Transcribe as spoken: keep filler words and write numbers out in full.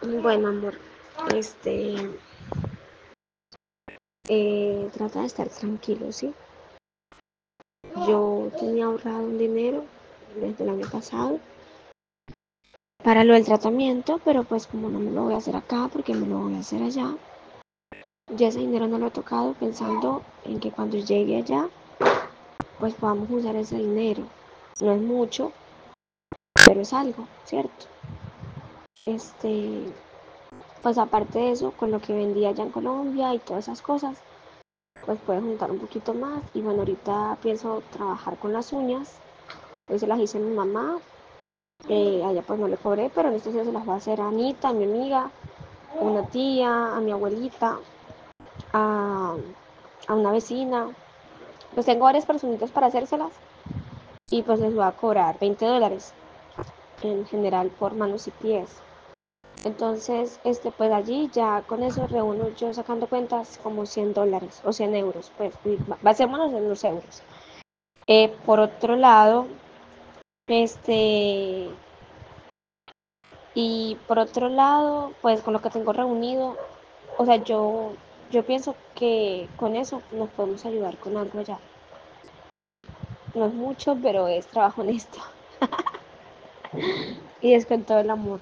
Bueno, amor, este, eh, trata de estar tranquilo, ¿sí? Yo tenía ahorrado un dinero desde el año pasado para lo del tratamiento, pero pues como no me lo voy a hacer acá porque me lo voy a hacer allá, ya ese dinero no lo he tocado pensando en que cuando llegue allá, pues podamos usar ese dinero. No es mucho, pero es algo, ¿cierto? Este, pues aparte de eso, con lo que vendía allá en Colombia y todas esas cosas, pues puedes juntar un poquito más. Y bueno, ahorita pienso trabajar con las uñas. Hoy se las hice a mi mamá. Eh, a ella pues no le cobré, pero en estos días se las voy a hacer a Anita, a mi amiga, a una tía, a mi abuelita, a, a una vecina. Pues tengo varias personitas para hacérselas y pues les voy a cobrar veinte dólares en general por manos y pies. Entonces, este, pues allí ya con eso reúno yo sacando cuentas como cien dólares o cien euros, pues basémonos en los euros. Eh, por otro lado, este, y por otro lado, pues con lo que tengo reunido, o sea, yo, yo pienso que con eso nos podemos ayudar con algo ya. No es mucho, pero es trabajo honesto y es con todo el amor.